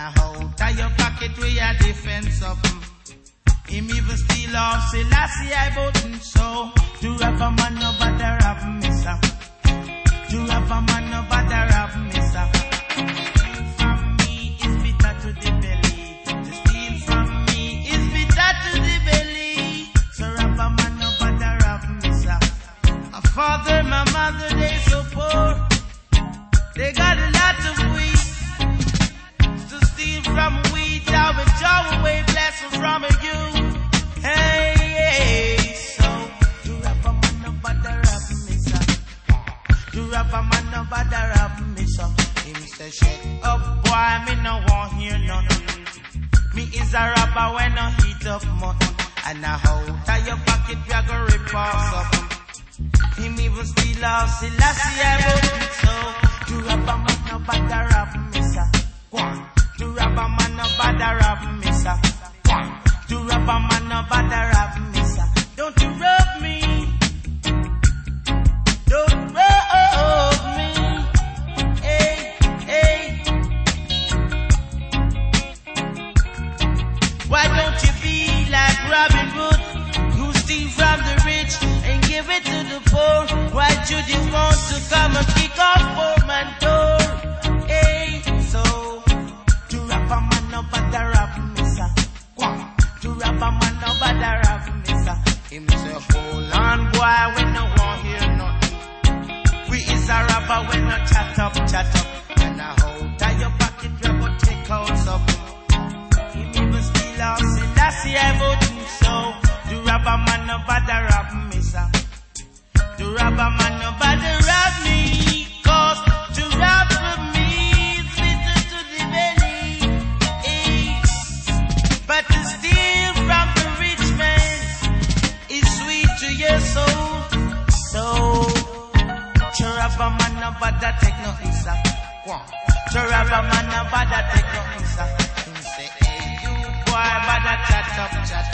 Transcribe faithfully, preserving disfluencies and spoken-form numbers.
I hold tie your pocket where your defense up. Him even steal off Selassie I button so. To have a man no bother have me sir. To have a man no bother have me sir. From me is bitter to the belly. To steal from me is bitter to the belly. So have a man no bother have me sir. My father, my mother, they so poor. They got a lot of wheat. To steal from wheat, I will draw away blessings from you. Hey, hey, so to rap a man no bother rap me sir. To rap a man no bother rap me sir. Him say shut up boy, me no want hear nothing. Me is a rapper when I heat up mutton. And I hold tie your pocket, we a go rip off up. Him even steal off Selassie I wouldn't so. To rap a man no bother rap me sir. To rap a man no bother rap me sir. To rap a man no bother rap me sir. Don't you rub me. Don't rub me. Hey, hey. Why don't you be like Robin Hood, who steal from the rich and give it to the poor? Why should you want to come and kick off poor man door? Hey, so to rap a man no bother rap me sir. To rap a man no bother rap me sir. Him say hold on boy, we no want hear nothing. We is a rapper, we no chat up, chat up. And I hold tie your pocket, we go take out something. Him even steal off Selassie I wouldn't so. To rap a man no bother rap me sir. To rap a man no bother rap me. Cause to rap with me is bitter to the belly. Eh. But to steal from the rich man is sweet to your soul. So to rap a man no bother take nothing sir. To rap a man no bother take nothing sir. Him say hey you boy bother chat up chat